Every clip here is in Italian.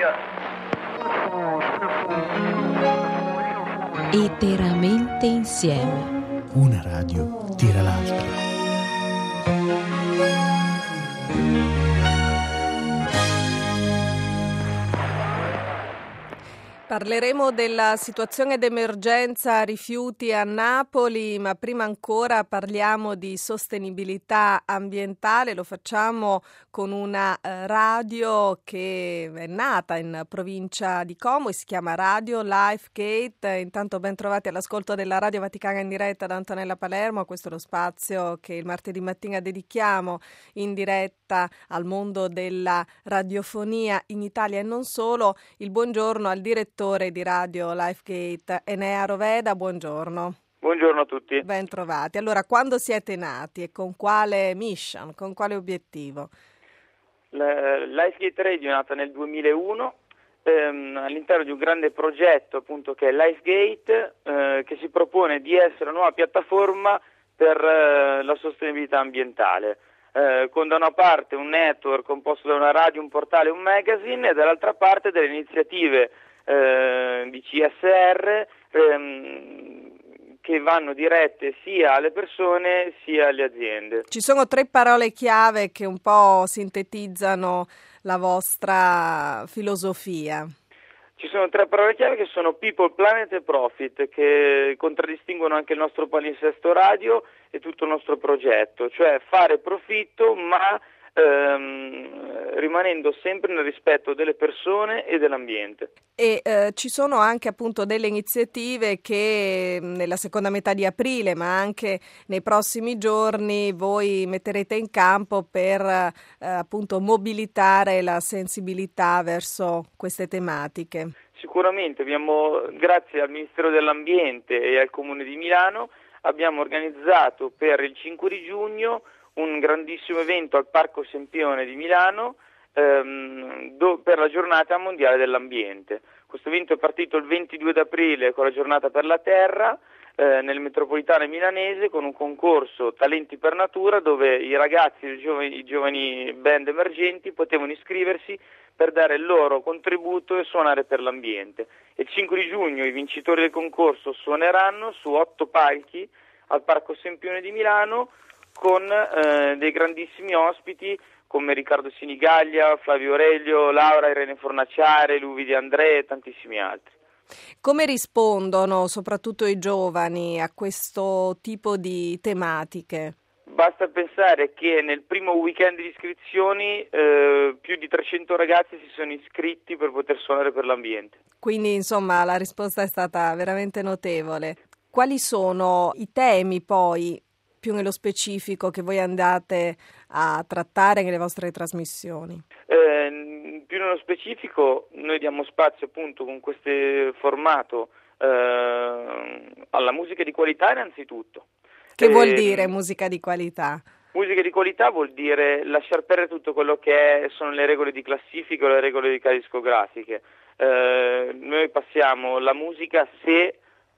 Eteramente insieme. Una radio tira l'altra. Parleremo della situazione d'emergenza rifiuti a Napoli, ma prima ancora parliamo di sostenibilità ambientale. Lo facciamo con una radio che è nata in provincia di Como e si chiama Radio Lifegate. Intanto ben trovati all'ascolto della Radio Vaticana in diretta da Antonella Palermo. Questo è lo spazio che il martedì mattina dedichiamo in diretta al mondo della radiofonia in Italia e non solo. Il buongiorno al direttore di Radio Lifegate, Enea Roveda, buongiorno. Buongiorno a tutti. Ben trovati. Allora, quando siete nati e con quale mission, con quale obiettivo? Lifegate Radio è nata nel 2001 all'interno di un grande progetto appunto che è Lifegate, che si propone di essere una nuova piattaforma per la sostenibilità ambientale. Con da una parte un network composto da una radio, un portale, un magazine e dall'altra parte delle iniziative di CSR che vanno dirette sia alle persone sia alle aziende. Ci sono 3 parole chiave che un po' sintetizzano la vostra filosofia. Ci sono 3 parole chiave che sono People, Planet e Profit, che contraddistinguono anche il nostro palinsesto radio e tutto il nostro progetto, cioè fare profitto ma rimanendo sempre nel rispetto delle persone e dell'ambiente. E ci sono anche appunto delle iniziative che nella seconda metà di aprile ma anche nei prossimi giorni voi metterete in campo per appunto mobilitare la sensibilità verso queste tematiche. Sicuramente grazie al Ministero dell'Ambiente e al Comune di Milano, abbiamo organizzato per il 5 di giugno un grandissimo evento al Parco Sempione di Milano per la giornata mondiale dell'ambiente. Questo evento è partito il 22 aprile con la giornata per la terra nel metropolitano milanese con un concorso Talenti per Natura dove i ragazzi e i giovani band emergenti potevano iscriversi per dare il loro contributo e suonare per l'ambiente. Il 5 di giugno i vincitori del concorso suoneranno su 8 palchi al Parco Sempione di Milano con dei grandissimi ospiti come Riccardo Sinigaglia, Flavio Aurelio, Laura Irene Fornaciare, Luvi Di André e tantissimi altri. Come rispondono soprattutto i giovani a questo tipo di tematiche? Basta pensare che nel primo weekend di iscrizioni più di 300 ragazzi si sono iscritti per poter suonare per l'ambiente. Quindi insomma la risposta è stata veramente notevole. Quali sono i temi poi più nello specifico che voi andate a trattare nelle vostre trasmissioni? Più nello specifico noi diamo spazio appunto con questo formato alla musica di qualità innanzitutto. Che vuol dire musica di qualità? Musica di qualità vuol dire lasciar perdere tutto quello che sono le regole di classifica o le regole di case discografiche. Noi passiamo la musica se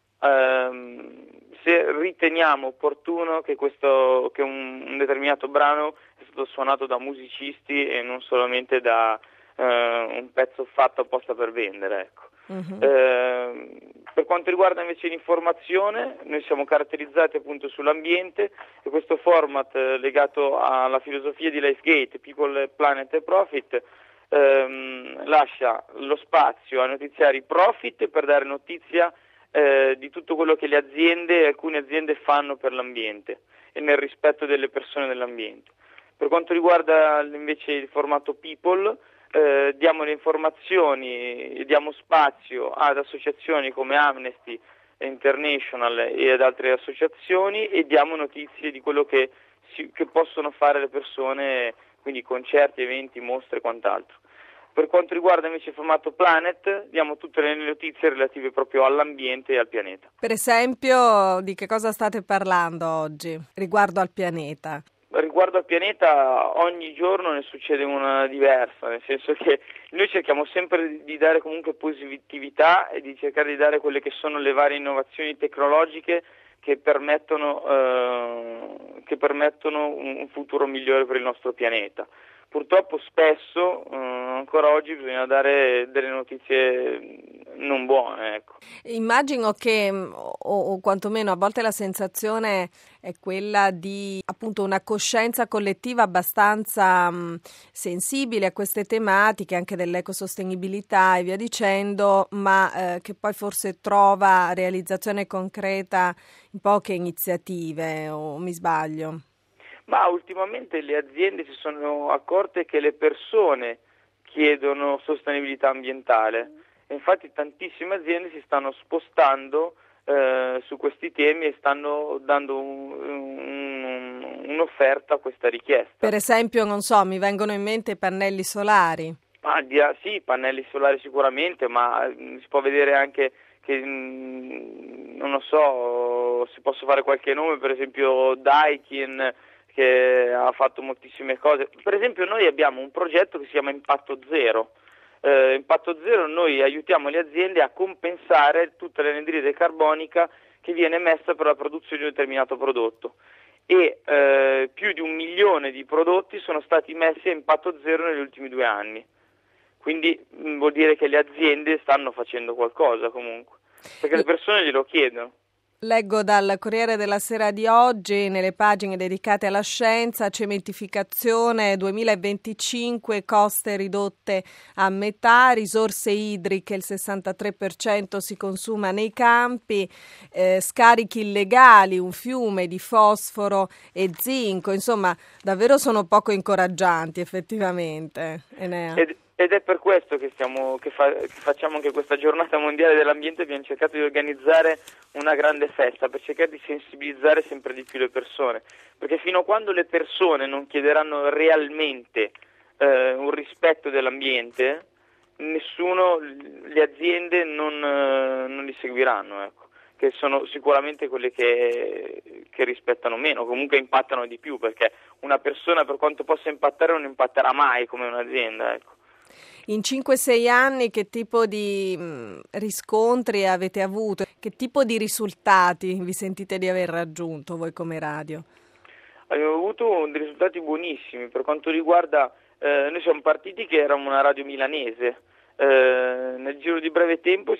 riteniamo opportuno che un determinato brano è stato suonato da musicisti e non solamente da un pezzo fatto apposta per vendere, ecco. Uh-huh. Per quanto riguarda invece l'informazione, noi siamo caratterizzati appunto sull'ambiente e questo format legato alla filosofia di Lifegate, People, Planet e Profit, lascia lo spazio a notiziari profit per dare notizia di tutto quello che le aziende, alcune aziende fanno per l'ambiente e nel rispetto delle persone e dell'ambiente. Per quanto riguarda invece il formato People, diamo le informazioni e diamo spazio ad associazioni come Amnesty International e ad altre associazioni e diamo notizie di quello che possono fare le persone, quindi concerti, eventi, mostre e quant'altro. Per quanto riguarda invece il formato Planet, diamo tutte le notizie relative proprio all'ambiente e al pianeta. Per esempio, di che cosa state parlando oggi riguardo al pianeta? Riguardo al pianeta ogni giorno ne succede una diversa, nel senso che noi cerchiamo sempre di dare comunque positività e di cercare di dare quelle che sono le varie innovazioni tecnologiche che permettono un futuro migliore per il nostro pianeta. purtroppo spesso ancora oggi bisogna dare delle notizie non buone, ecco. Immagino che, o quantomeno a volte la sensazione è quella di appunto una coscienza collettiva abbastanza sensibile a queste tematiche, anche dell'ecosostenibilità e via dicendo, ma che poi forse trova realizzazione concreta in poche iniziative, o mi sbaglio? Ma ultimamente le aziende si sono accorte che le persone chiedono sostenibilità ambientale e infatti tantissime aziende si stanno spostando su questi temi e stanno dando un'offerta a questa richiesta. Per esempio, non so, mi vengono in mente i pannelli solari. Sì, pannelli solari sicuramente, ma si può vedere anche che, non lo so, si posso fare qualche nome, per esempio Daikin, che ha fatto moltissime cose. Per esempio noi abbiamo un progetto che si chiama Impatto Zero. Impatto Zero, noi aiutiamo le aziende a compensare tutta l'anidride carbonica che viene emessa per la produzione di un determinato prodotto e più di 1 milione di prodotti sono stati messi a impatto zero negli ultimi 2 anni. Quindi vuol dire che le aziende stanno facendo qualcosa comunque, perché le persone glielo chiedono. Leggo dal Corriere della Sera di oggi, nelle pagine dedicate alla scienza, cementificazione 2025, coste ridotte a metà, risorse idriche il 63% si consuma nei campi, scarichi illegali, un fiume di fosforo e zinco, insomma davvero sono poco incoraggianti effettivamente. Enea. Ed è per questo che facciamo anche questa giornata mondiale dell'ambiente. Abbiamo cercato di organizzare una grande festa per cercare di sensibilizzare sempre di più le persone, perché fino a quando le persone non chiederanno realmente un rispetto dell'ambiente, le aziende non li seguiranno, ecco, che sono sicuramente quelle che rispettano meno, comunque impattano di più, perché una persona, per quanto possa impattare, non impatterà mai come un'azienda, ecco. In 5-6 anni che tipo di riscontri avete avuto? Che tipo di risultati vi sentite di aver raggiunto voi come radio? Abbiamo avuto dei risultati buonissimi. Per quanto riguarda, noi siamo partiti che eravamo una radio milanese. Nel giro di breve tempo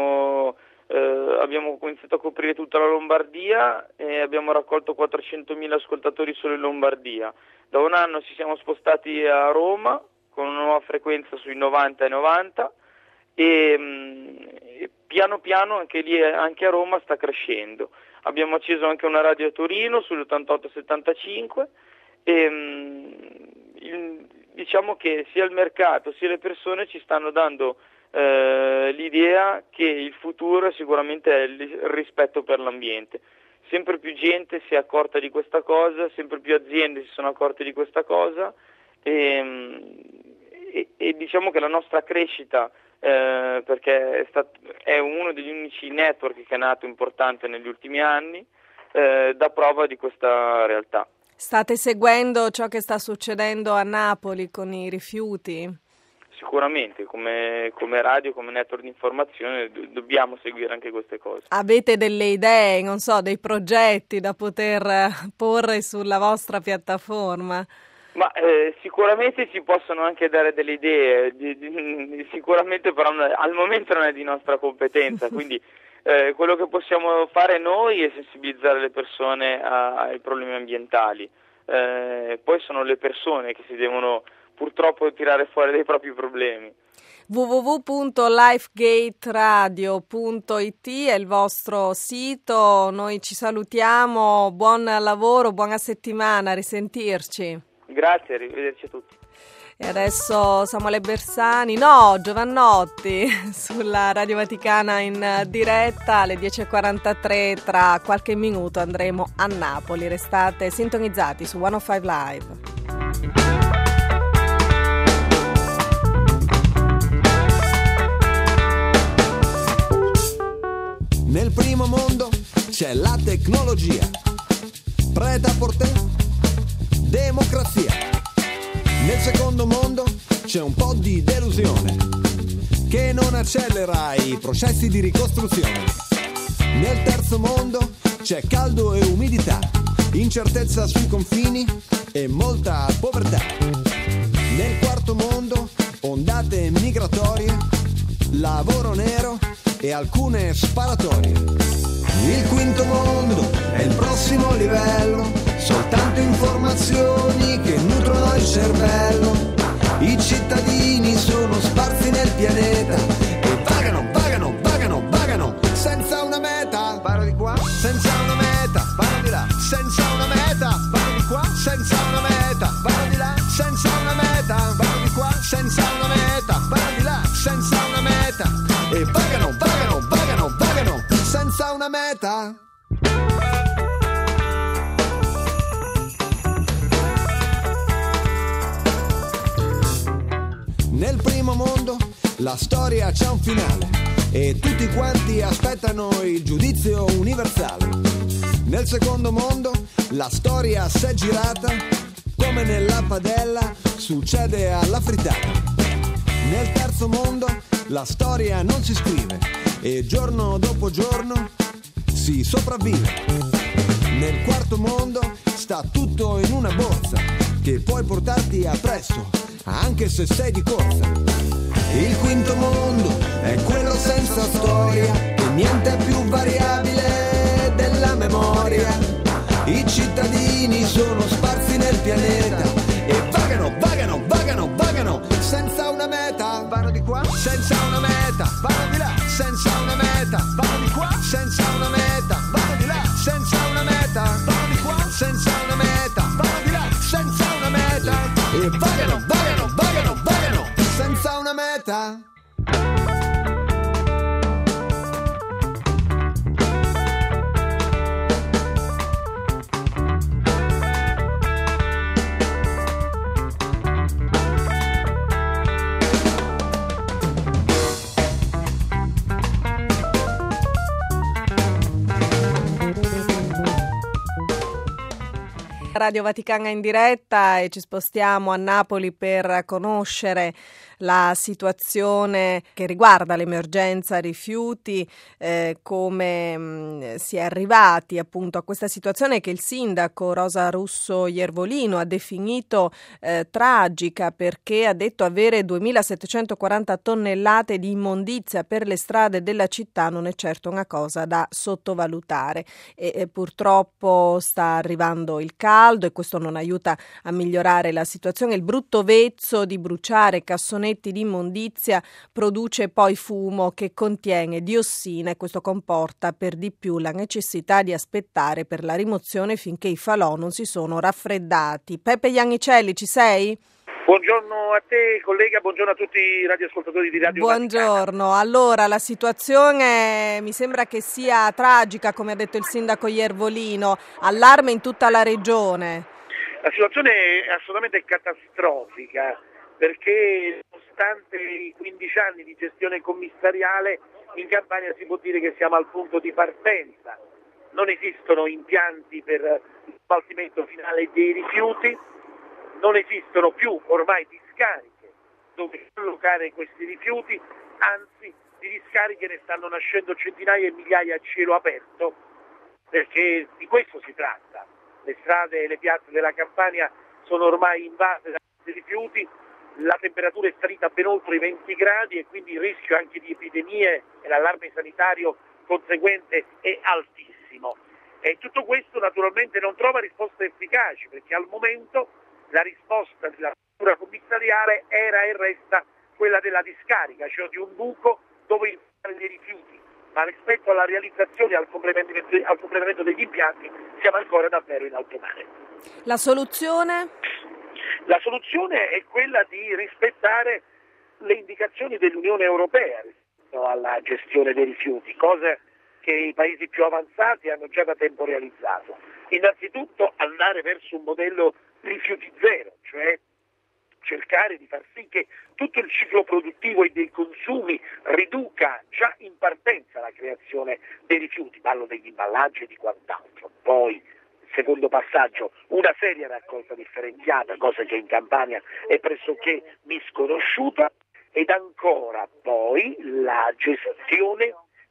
abbiamo cominciato a coprire tutta la Lombardia e abbiamo raccolto 400.000 ascoltatori solo in Lombardia. Da un anno ci siamo spostati a Roma con una nuova frequenza sui 90 e 90 e piano piano anche a Roma sta crescendo. Abbiamo acceso anche una radio a Torino sull'88-75 e diciamo che sia il mercato sia le persone ci stanno dando l'idea che il futuro sicuramente è il rispetto per l'ambiente. Sempre più gente si è accorta di questa cosa, sempre più aziende si sono accorte di questa cosa e diciamo che la nostra crescita, perché è uno degli unici network che è nato importante negli ultimi anni, dà prova di questa realtà. State seguendo ciò che sta succedendo a Napoli con i rifiuti? Sicuramente, come radio, come network di informazione dobbiamo seguire anche queste cose. Avete delle idee, non so, dei progetti da poter porre sulla vostra piattaforma? Ma sicuramente ci possono anche dare delle idee, sicuramente però al momento non è di nostra competenza, quindi quello che possiamo fare noi è sensibilizzare le persone ai problemi ambientali, poi sono le persone che si devono purtroppo tirare fuori dei propri problemi. www.lifegateradio.it è il vostro sito, noi ci salutiamo, buon lavoro, buona settimana, a risentirci. Grazie, arrivederci a tutti. E adesso Samuele Bersani, Giovannotti, sulla Radio Vaticana in diretta alle 10.43, tra qualche minuto andremo a Napoli, restate sintonizzati su 105 Live. Nel primo mondo c'è la tecnologia, prêt-à-porter, democrazia. Nel secondo mondo c'è un po' di delusione che non accelera i processi di ricostruzione. Nel terzo mondo c'è caldo e umidità, incertezza sui confini e molta povertà. quarto mondo, ondate migratorie, lavoro nero e alcune sparatorie. Il quinto mondo è il prossimo livello, soltanto informazioni che nutrono il cervello. I cittadini sono sparsi nel pianeta e vagano senza una meta. Varo di qua, senza una meta, varo di là, senza una meta, varo di qua, senza una meta, varo di là, senza una meta, varo di qua, senza una meta, varo di là, senza una meta. E vagano senza una meta. Nel primo mondo la storia c'ha un finale e tutti quanti aspettano il giudizio universale. Nel secondo mondo la storia s'è girata, come nella padella succede alla frittata. Nel terzo mondo la storia non si scrive e giorno dopo giorno si sopravvive. Nel quarto mondo sta tutto in una borsa che puoi portarti appresso anche se sei di corsa. Il quinto mondo è quello senza storia, e niente è più variabile della memoria. I cittadini sono sparsi nel pianeta e vagano senza una meta. Vanno di qua senza una meta, vanno di là senza una meta, vanno di qua senza una meta, vanno di là senza una meta, vanno di qua senza una meta, vanno di là senza una meta. E vagano senza una meta. Radio Vaticana in diretta e ci spostiamo a Napoli per conoscere la situazione che riguarda l'emergenza rifiuti, come si è arrivati appunto a questa situazione che il sindaco Rosa Russo Iervolino ha definito tragica, perché ha detto avere 2.740 tonnellate di immondizia per le strade della città non è certo una cosa da sottovalutare e purtroppo sta arrivando il caldo e questo non aiuta a migliorare la situazione. Il brutto vezzo di bruciare cassonetti di immondizia produce poi fumo che contiene diossina e questo comporta per di più la necessità di aspettare per la rimozione finché i falò non si sono raffreddati. Peppe Iannicelli, ci sei? Buongiorno a te collega, buongiorno a tutti i radioascoltatori di Radio Buongiorno, Vaticana. Allora la situazione mi sembra che sia tragica, come ha detto il sindaco Iervolino, allarme in tutta la regione. La situazione è assolutamente catastrofica, perché nonostante i 15 anni di gestione commissariale in Campania si può dire che siamo al punto di partenza. Non esistono impianti per lo smaltimento finale dei rifiuti, non esistono più ormai discariche dove collocare questi rifiuti, anzi di discariche ne stanno nascendo centinaia e migliaia a cielo aperto, perché di questo si tratta. Le strade e le piazze della Campania sono ormai invase da questi rifiuti, la temperatura è salita ben oltre i 20 gradi e quindi il rischio anche di epidemie e l'allarme sanitario conseguente è altissimo. E tutto questo naturalmente non trova risposte efficaci, perché al momento la risposta della struttura commissariale era e resta quella della discarica, cioè di un buco dove infilare dei rifiuti, ma rispetto alla realizzazione e al completamento degli impianti siamo ancora davvero in alto mare. La soluzione? La soluzione è quella di rispettare le indicazioni dell'Unione Europea rispetto alla gestione dei rifiuti, cosa che i paesi più avanzati hanno già da tempo realizzato. Innanzitutto andare verso un modello rifiuti zero, cioè cercare di far sì che tutto il ciclo produttivo e dei consumi riduca già in partenza la creazione dei rifiuti, parlo degli imballaggi e di quant'altro. Poi, secondo passaggio, una seria raccolta differenziata, cosa che in Campania è pressoché misconosciuta, ed ancora poi la gestione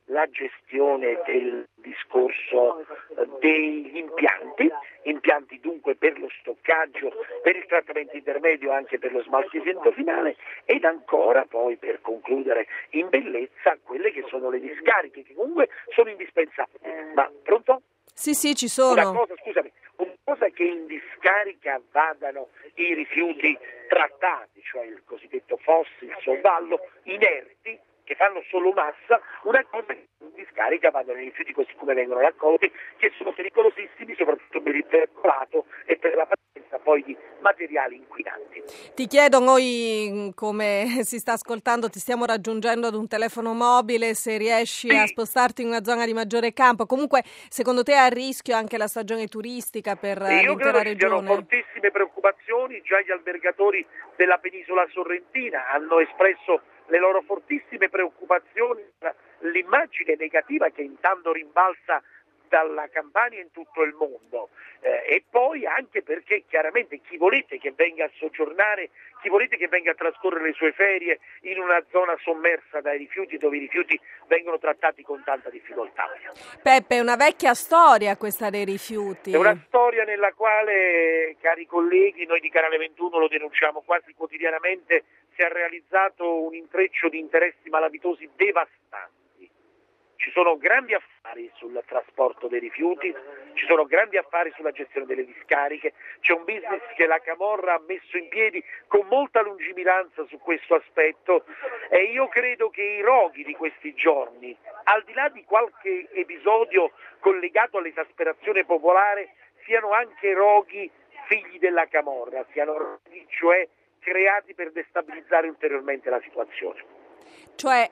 la gestione del discorso degli impianti dunque per lo stoccaggio, per il trattamento intermedio, anche per lo smaltimento finale, ed ancora poi, per concludere in bellezza, quelle che sono le discariche, che comunque sono indispensabili. Ma pronto? Sì, ci sono. Una cosa che in discarica vadano i rifiuti trattati, cioè il cosiddetto fossil, il solvallo, inerti, che fanno solo massa, una cosa che in discarica vadano i rifiuti così come vengono raccolti, che sono pericolosissimi soprattutto per il percolato e per la presenza poi di materiali inquinanti. Ti chiedo, noi come si sta ascoltando ti stiamo raggiungendo ad un telefono mobile, se riesci a spostarti in una zona di maggiore campo. Comunque secondo te è a rischio anche la stagione turistica per l'intera regione? Io credo ci siano fortissime preoccupazioni, già gli albergatori della penisola sorrentina hanno espresso le loro fortissime preoccupazioni per l'immagine negativa che intanto rimbalza dalla Campania in tutto il mondo, e poi anche perché chiaramente chi volete che venga a soggiornare, chi volete che venga a trascorrere le sue ferie in una zona sommersa dai rifiuti, dove i rifiuti vengono trattati con tanta difficoltà. Peppe, è una vecchia storia questa dei rifiuti. È una storia nella quale, cari colleghi, noi di Canale 21 lo denunciamo quasi quotidianamente, si è realizzato un intreccio di interessi malavitosi devastanti. Ci sono grandi affari sul trasporto dei rifiuti, ci sono grandi affari sulla gestione delle discariche, c'è un business che la Camorra ha messo in piedi con molta lungimiranza su questo aspetto, e io credo che i roghi di questi giorni, al di là di qualche episodio collegato all'esasperazione popolare, siano anche roghi figli della Camorra, siano roghi cioè creati per destabilizzare ulteriormente la situazione. Cioè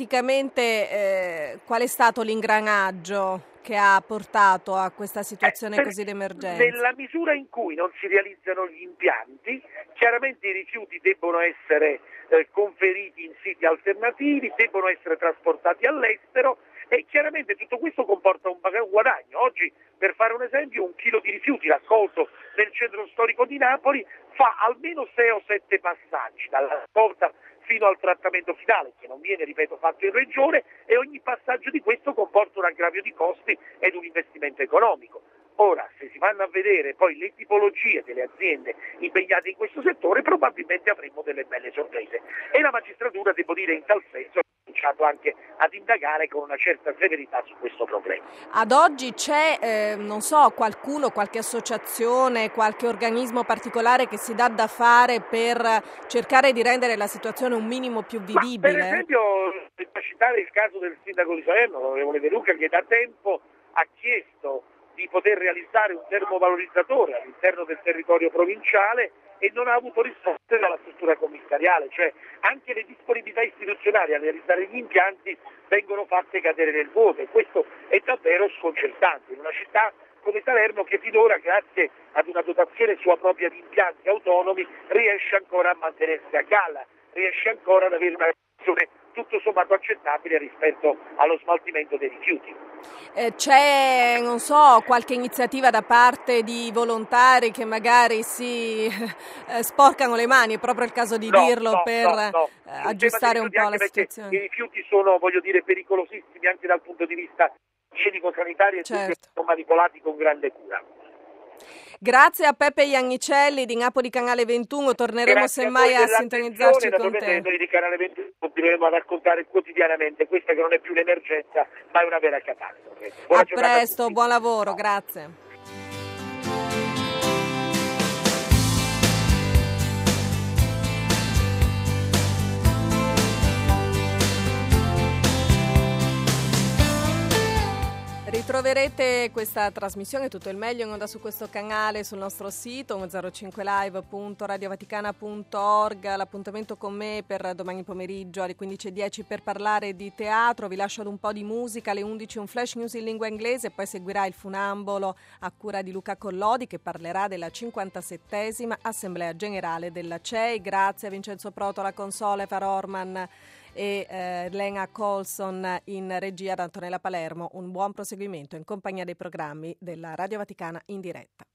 praticamente qual è stato l'ingranaggio che ha portato a questa situazione così d'emergenza? Nella misura in cui non si realizzano gli impianti, chiaramente i rifiuti debbono essere conferiti in siti alternativi, debbono essere trasportati all'estero, e chiaramente tutto questo comporta un guadagno. Oggi, per fare un esempio, un chilo di rifiuti raccolto nel centro storico di Napoli fa almeno 6 o 7 passaggi, dalla raccolta fino al trattamento finale, che non viene, ripeto, fatto in regione, e ogni passaggio di questo comporta un aggravio di costi ed un investimento economico. Ora, se si vanno a vedere poi le tipologie delle aziende impegnate in questo settore, probabilmente avremo delle belle sorprese. E la magistratura, devo dire, in tal senso ha cominciato anche ad indagare con una certa severità su questo problema. Ad oggi c'è, qualcuno, qualche associazione, qualche organismo particolare che si dà da fare per cercare di rendere la situazione un minimo più vivibile? Per esempio, per citare il caso del sindaco di Salerno, l'onorevole De Luca, che da tempo ha chiesto di poter realizzare un termovalorizzatore all'interno del territorio provinciale e non ha avuto risposte dalla struttura commissariale, cioè anche le disponibilità istituzionali a realizzare gli impianti vengono fatte cadere nel vuoto, e questo è davvero sconcertante in una città come Salerno che finora, grazie ad una dotazione sua propria di impianti autonomi, riesce ancora a mantenersi a galla, riesce ancora ad avere una situazione tutto sommato accettabile rispetto allo smaltimento dei rifiuti. C'è, qualche iniziativa da parte di volontari che magari si sporcano le mani, è proprio il caso di dirlo, per aggiustare un po' la situazione? I rifiuti sono, pericolosissimi anche dal punto di vista igienico-sanitario, e certo, sono manipolati con grande cura. Grazie a Peppe Iannicelli di Napoli Canale 21, torneremo semmai a sintonizzarci con te. Noi di Canale 21 continueremo a raccontare quotidianamente questa che non è più un'emergenza, ma è una vera catastrofe. A presto, buon lavoro, grazie. Ritroverete questa trasmissione, tutto il meglio in onda su questo canale, sul nostro sito 105live.radiovaticana.org. L'appuntamento con me per domani pomeriggio alle 15:10 per parlare di teatro. Vi lascio ad un po' di musica, alle 11 un flash news in lingua inglese, poi seguirà il funambolo a cura di Luca Collodi, che parlerà della 57esima Assemblea Generale della CEI. Grazie a Vincenzo Proto alla console, Far Orman e Lena Colson in regia, da Antonella Palermo. Un buon proseguimento in compagnia dei programmi della Radio Vaticana in diretta.